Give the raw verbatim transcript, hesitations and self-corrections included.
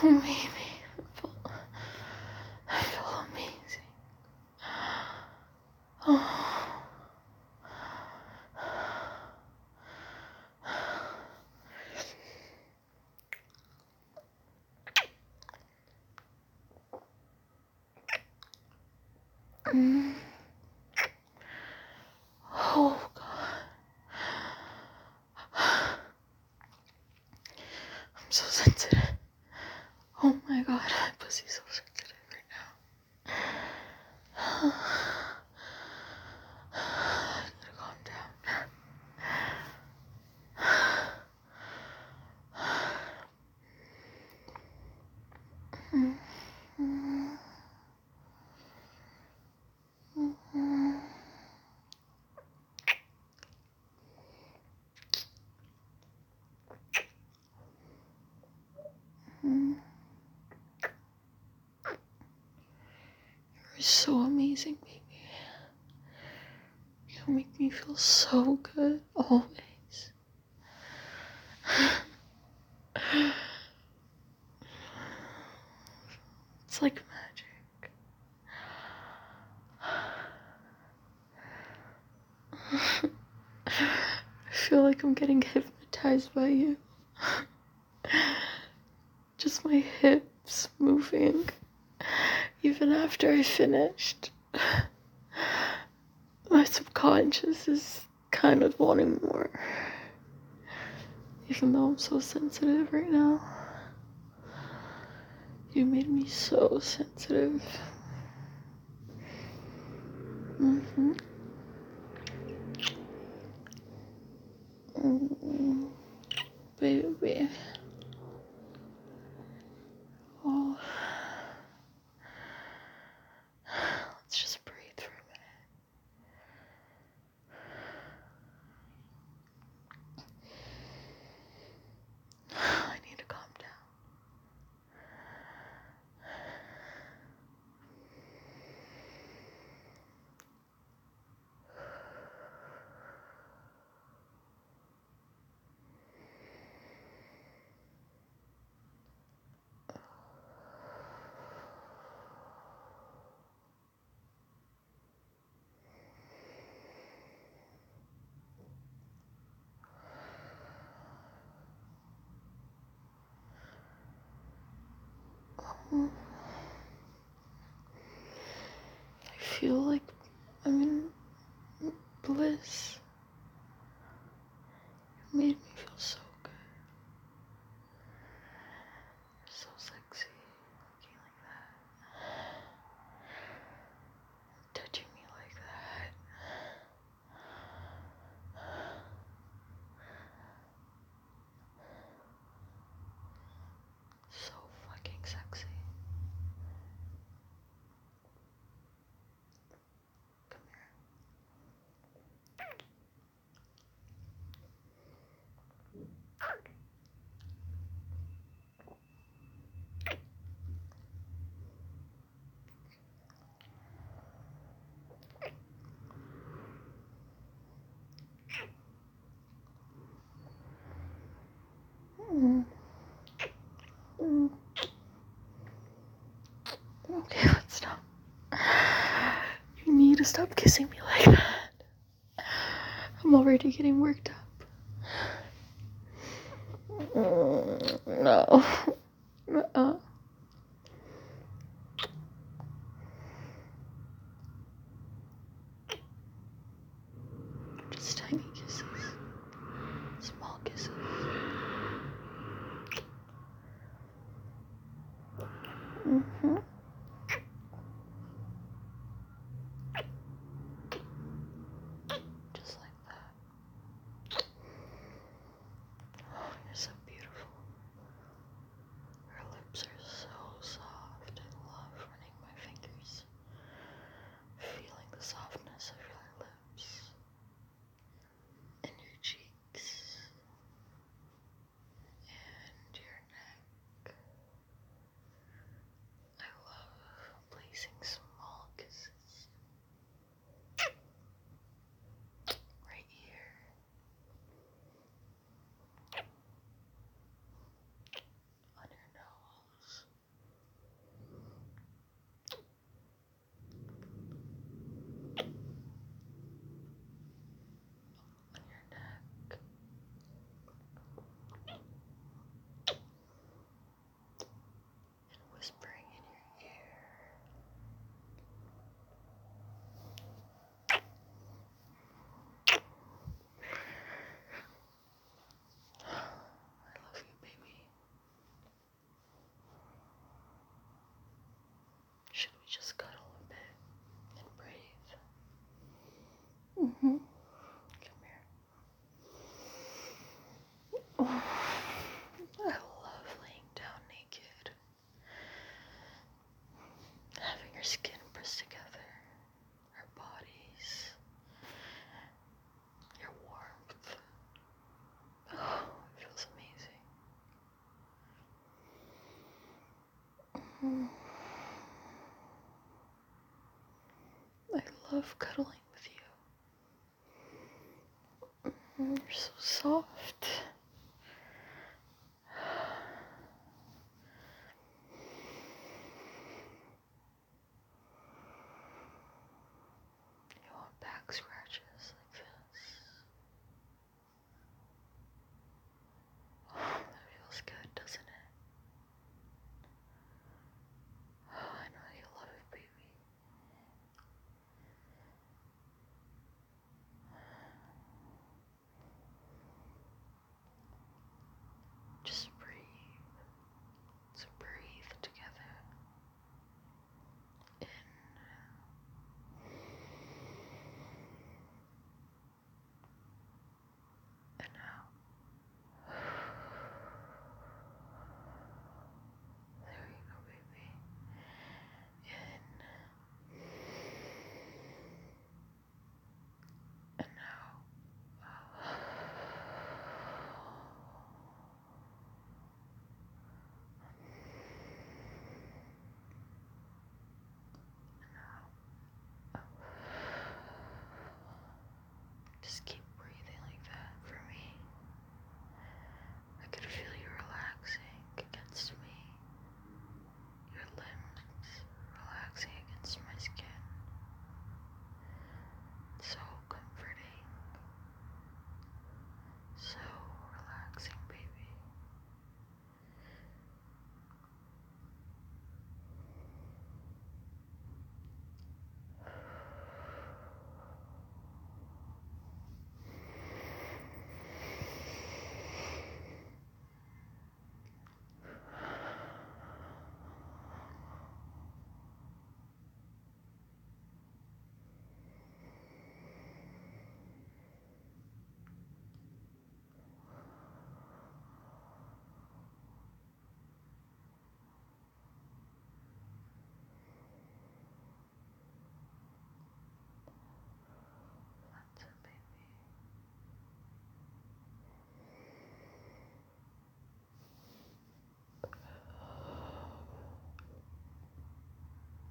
maybe I feel, I feel amazing. Oh. Mm. Oh God. I'm so sensitive. Oh my God, my pussy's so sensitive right now. I need to calm down. You're so amazing, baby. You make me feel so good, always. It's like magic. I feel like I'm getting hypnotized by you. Just my hips moving, even after I finished. My subconscious is kind of wanting more, even though I'm so sensitive right now. You made me so sensitive. Mm-hmm. Mm-hmm. Baby. Oh. Let's just breathe for a minute. I need to calm down. I feel like I'm in bliss. You made me feel so good. You're so sexy, looking like that. Touching me like that. So fucking sexy. Come here. Mm. Mm. Okay, let's stop. You need to stop kissing me like that. I'm already getting worked up. Mm, no. Uh-uh. Just tiny kisses. Small kisses. Mm-hmm. Just like that. Oh, you're so beautiful. Your lips are so soft. I love running my fingers, feeling the softness of your lips and your cheeks and your neck. I love cuddling with you. You're so soft.